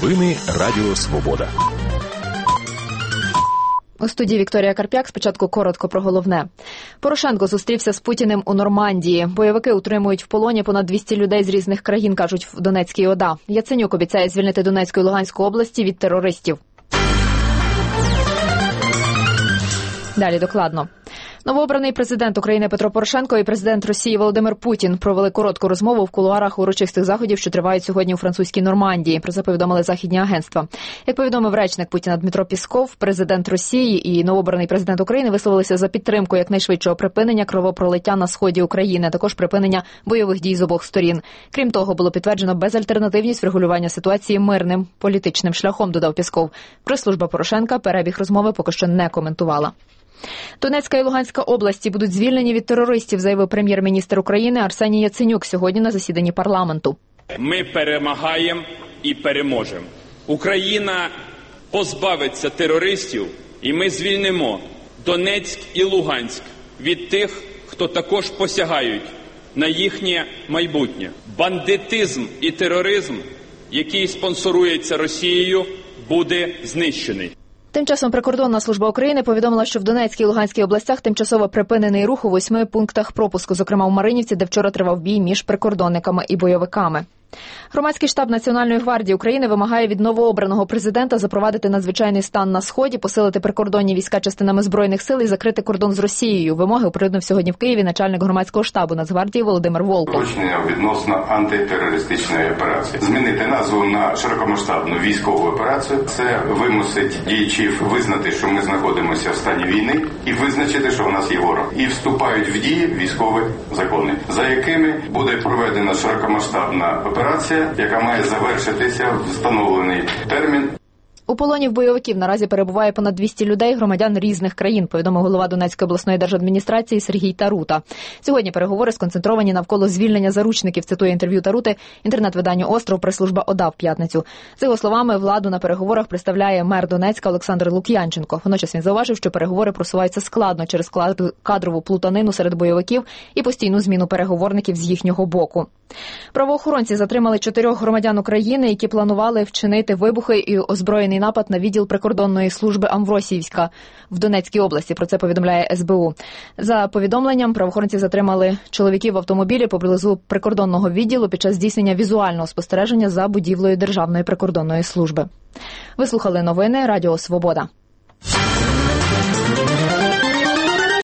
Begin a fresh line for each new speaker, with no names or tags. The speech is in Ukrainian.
Новини Радіо Свобода.
У студії Вікторія Карп'як. Спочатку коротко про головне. Порошенко зустрівся з Путіним у Нормандії. Бойовики утримують в полоні понад 200 людей з різних країн, кажуть в Донецькій ОДА. Яценюк обіцяє звільнити Донецьку і Луганську області від терористів. Далі докладно. Новообраний президент України Петро Порошенко і президент Росії Володимир Путін провели коротку розмову в кулуарах урочистих заходів, що тривають сьогодні у французькій Нормандії. Про це повідомили західні агентства. Як повідомив речник Путіна Дмитро Пісков, президент Росії і новообраний президент України висловилися за підтримку якнайшвидшого припинення кровопролиття на сході України, а також припинення бойових дій з обох сторін. Крім того, було підтверджено безальтернативність врегулювання ситуації мирним політичним шляхом, додав Пісков. Прес-служба Порошенка перебіг розмови поки що не коментувала. Донецька і Луганська області будуть звільнені від терористів, заявив прем'єр-міністр України Арсеній Яценюк сьогодні на засіданні парламенту.
Ми перемагаємо і переможемо. Україна позбавиться терористів, і ми звільнимо Донецьк і Луганськ від тих, хто також посягають на їхнє майбутнє. Бандитизм і тероризм, який спонсорується Росією, буде знищений.
Тим часом Прикордонна служба України повідомила, що в Донецькій і Луганській областях тимчасово припинений рух у 8 пунктах пропуску, зокрема у Маринівці, де вчора тривав бій між прикордонниками і бойовиками. Громадський штаб Національної гвардії України вимагає від новообраного президента запровадити надзвичайний стан на Сході, посилити прикордонні війська частинами Збройних сил і закрити кордон з Росією. Вимоги оприлюднив сьогодні в Києві начальник громадського штабу Нацгвардії Володимир Волков.
Уточнення відносно антитерористичної операції. Змінити назву на широкомасштабну військову операцію. Це вимусить діячів визнати, що ми знаходимося в стані війни, і визначити, що в нас є ворог. І вступають в дії військові закони, за якими буде проведена широкомасштабна операція, яка має завершитися в встановлений термін.
У полоні в бойовиків наразі перебуває понад 200 людей, громадян різних країн, повідомив голова Донецької обласної держадміністрації Сергій Тарута. Сьогодні переговори сконцентровані навколо звільнення заручників, цитує інтерв'ю Тарути інтернет-виданню «Остров» прес-служба ОДА в п'ятницю. За його словами, владу на переговорах представляє мер Донецька Олександр Лук'янченко. Водночас він зауважив, що переговори просуваються складно через кадрову плутанину серед бойовиків і постійну зміну переговорників з їхнього боку. Правоохоронці затримали 4 громадян України, які планували вчинити вибухи і озброєний напад на відділ прикордонної служби Амвросіївська в Донецькій області. Про це повідомляє СБУ. За повідомленням, правоохоронці затримали чоловіків в автомобілі поблизу прикордонного відділу під час здійснення візуального спостереження за будівлею Державної прикордонної служби. Ви слухали новини Радіо Свобода.